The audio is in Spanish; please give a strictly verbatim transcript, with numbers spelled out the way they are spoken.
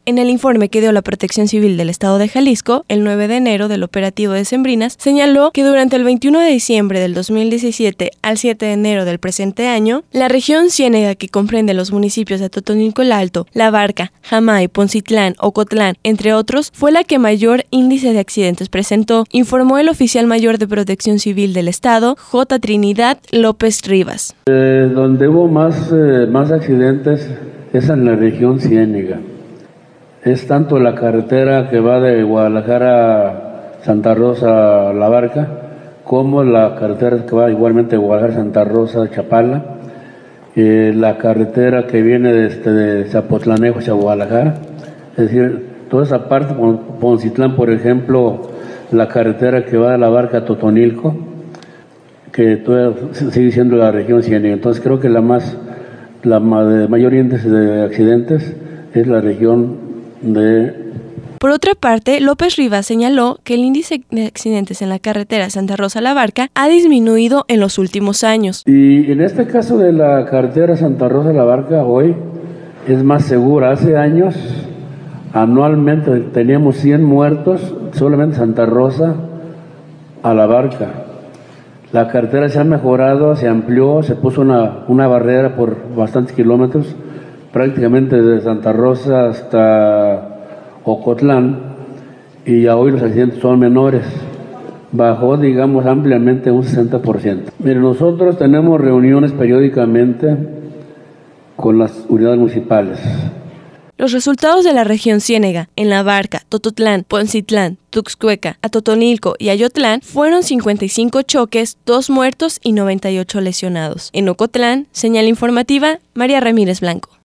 En el informe que dio la Protección Civil del Estado de Jalisco, el nueve de enero del operativo de Sembrinas, señaló que durante el veintiuno de diciembre del dos mil diecisiete al siete de enero del presente año, la región Ciénega, que comprende los municipios de Totonilco el Alto, La Barca, Jamay, Poncitlán, Ocotlán, entre otros, fue la que mayor índice de accidentes presentó, informó el oficial mayor de Protección Civil del Estado, J. Trinidad López Rivas. Eh, donde hubo más, eh, más accidentes es en la región Ciénega. Es tanto la carretera que va de Guadalajara a Santa Rosa a La Barca, como la carretera que va igualmente de Guadalajara a Santa Rosa a Chapala, eh, la carretera que viene desde de Zapotlanejo hacia Guadalajara, es decir, toda esa parte, Poncitlán, por ejemplo, la carretera que va de La Barca a Totonilco, que todavía sigue siendo la región Ciénega. Entonces creo que la más, la mayor índice de accidentes es la región de... Por otra parte, López Rivas señaló que el índice de accidentes en la carretera Santa Rosa-La Barca ha disminuido en los últimos años. Y en este caso de la carretera Santa Rosa-La Barca, hoy es más segura. Hace años, anualmente teníamos cien muertos solamente Santa Rosa a La Barca. La carretera se ha mejorado, se amplió, se puso una, una barrera por bastantes kilómetros, prácticamente desde Santa Rosa hasta Ocotlán, y ya hoy los accidentes son menores. Bajó, digamos, ampliamente un sesenta por ciento. Mire, nosotros tenemos reuniones periódicamente con las unidades municipales. Los resultados de la región Ciénega, en La Barca, Tototlán, Poncitlán, Tuxcueca, Atotonilco y Ayotlán fueron cincuenta y cinco choques, dos muertos y noventa y ocho lesionados. En Ocotlán, señal informativa, María Ramírez Blanco.